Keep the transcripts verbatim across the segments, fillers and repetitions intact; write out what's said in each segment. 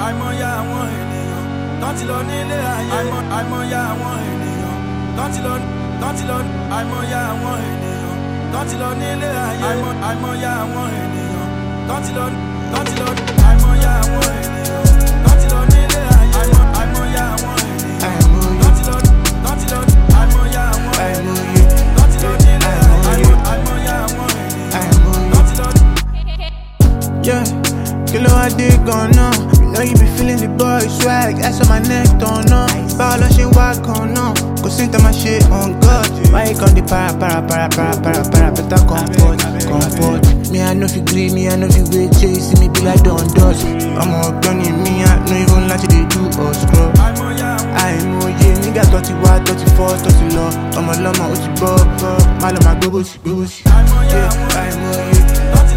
àìmọye àwọn ènìyàn tán ti lọ nílé ayé àìmọye àwọn ènìyàn tán ti lọ tán ti lọ àìmọye àwọn ènìyàn tán ti lọ nílé ayé àìmọye àwọn ènìyàn tán ti lọ tán ti lọ àìmọye àwọn ènìyàn tán ti lọ nílé ayé àìmọye àwọn ènìyàn tán ti lọ tán ti lọ àìmọye àwọn ènìyàn tán ti lọ nílé ayé àìmọye àwọn ènìyàn tán ti lọ. Yeah, kilo I dig gone on. You know you be feeling the boy swag, ass on my neck, don't know. Ball of shit, walk on on. Go sing to my shit on God. Why you come the para, para, para, para, para, para, better comport, comport. Me, I know if you gree, me, I know if you wait, chase me, be like Don Dust. I'm all done in me, I know even like they do or scrub. I'm oh yeah, nigga thirty-one, thirty-four, thirty low. I'm a llama, what's your bob, bob. My lama, go, go, go, go. Yeah, I'm oh yeah.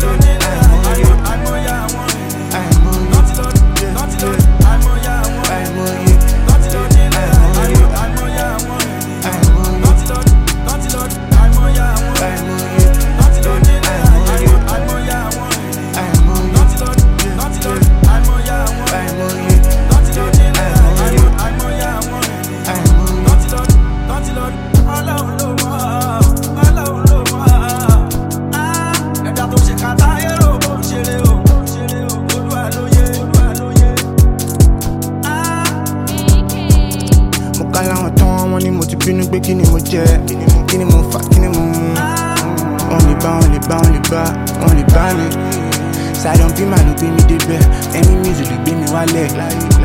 Ni mo ti bínú pé kí ni mo jẹ kí ni mo fà kí ni mo mu wọn lè bá wọn lè bá wọn lè bá wọn lè bá mi ṣàdán bí màá ló gbé mi débẹ̀ ẹni music ló gbé mi wálẹ̀.